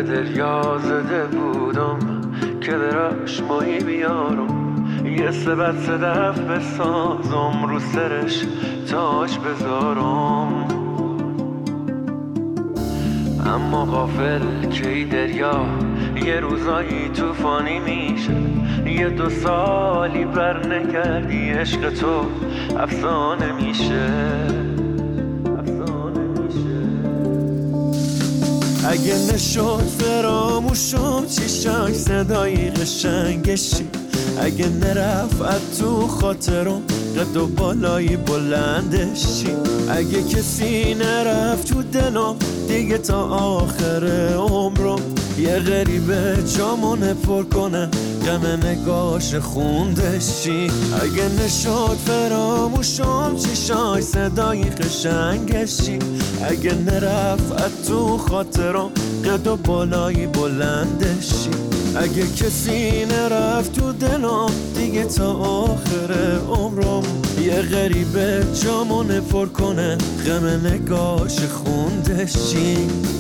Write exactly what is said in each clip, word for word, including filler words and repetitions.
به دریا زده بودم که دراش ماهی بیارم، یه سبت صدف بسازم رو سرش تاج بذارم. اما غافل که ای دریا یه روزایی توفانی میشه، یه دو سالی بر نکردی عشق تو افسانه میشه، افسانه میشه. اگه نشد فراموشم چیشاش صدای قشنگشی، اگه نرفت تو خاطرم قد و بالایی بلندشی، اگه کسی نرفت تو دلم دیگه تا آخر عمرم، یه غریبه جامونه پر کنه غم نگاش خوندشی. اگه نشد فراموشم چیشای صدای قشنگشی، اگه نرفت تو خاطرم قد و بالایی بلندشی، اگه کسی نرفت تو دلم دیگه تا آخر عمرم، یه غریبه جامونه پر کنه غم نگاش خوندشی.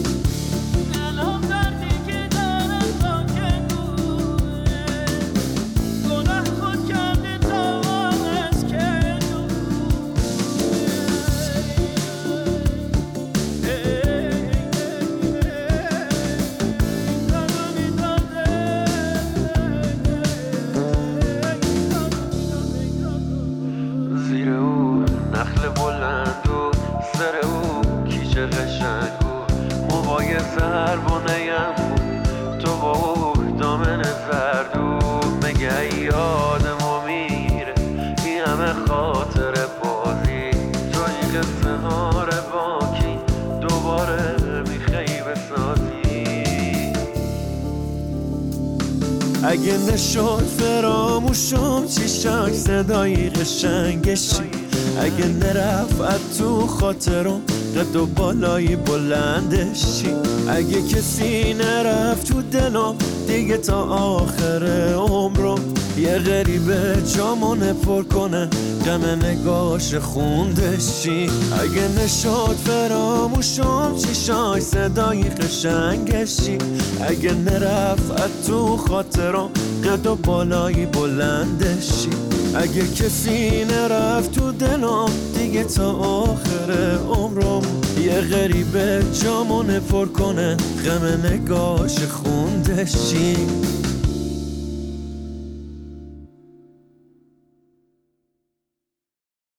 نخل بلند و سر او کیچه قشنگ و موهای زربانه‌ام تو با او دامن زرد و مگه یادمو میره این همه خاطر بازی، تو این قصه ها باکی دوباره میخوای بسازی. اگه نشد فراموشم چیشاش صدای قشنگشی، اگه نرفت تو خاطرم قد و بالایی بلندشی، اگه کسی نرفت تو دلم دیگه تا آخر عمرم، یه غریبه جامونه پر کنه غم نگاش خوندشی. اگه نشد فراموشم چیشای صدای قشنگشی، اگه نرفت تو خاطرم قد و بالایی بلندشی، اگه کسی نرفت تو دلم دیگه تا آخر عمرم، یه غریبه جامونه پر کنه غم نگاش خوندشی.